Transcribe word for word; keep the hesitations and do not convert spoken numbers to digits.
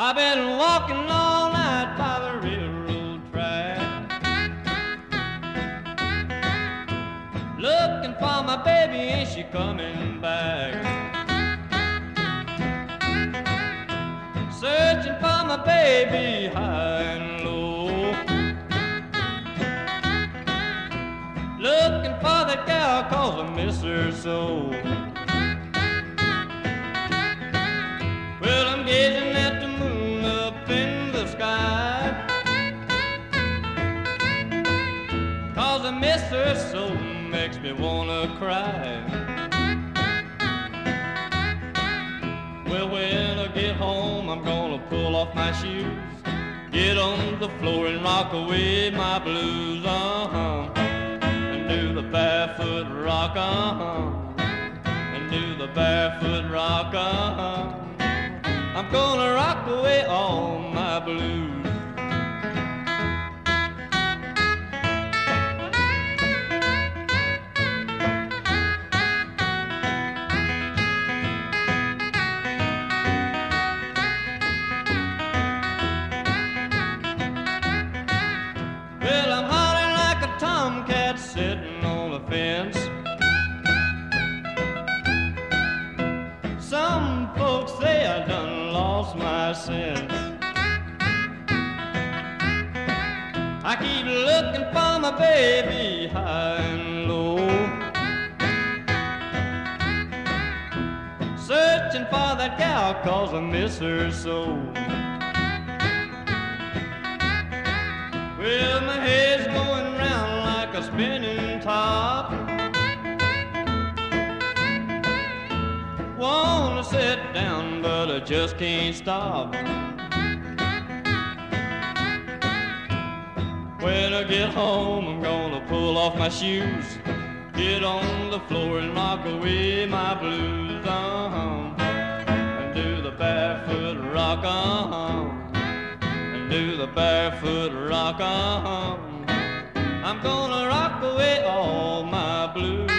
I've been walking all night by the railroad track, looking for my baby, ain't she coming back? Searching for my baby high and low, looking for that gal 'cause I miss her so. Well, I'm gazing at the moon up in the sky, 'cause I miss her so, makes me wanna cry. Well, when I get home, I'm gonna pull off my shoes, get on the floor and rock away my blues, uh-huh, and do the barefoot rock, uh-huh, and do the barefoot rock, uh-huh. I'm gonna rock away all my blues. Well, I'm hollering like a tomcat sitting on a fence. Some folks say I done lost my sense. I keep looking for my baby high and low, searching for that gal 'cause I miss her so. Well, my head's going round like a spinning top. Wanna sit down, but I just can't stop. When I get home, I'm gonna pull off my shoes, get on the floor and rock away my blues, uh-huh, and do the barefoot rock, uh-huh, and do the barefoot rock, uh-huh. I'm gonna rock away all my blues.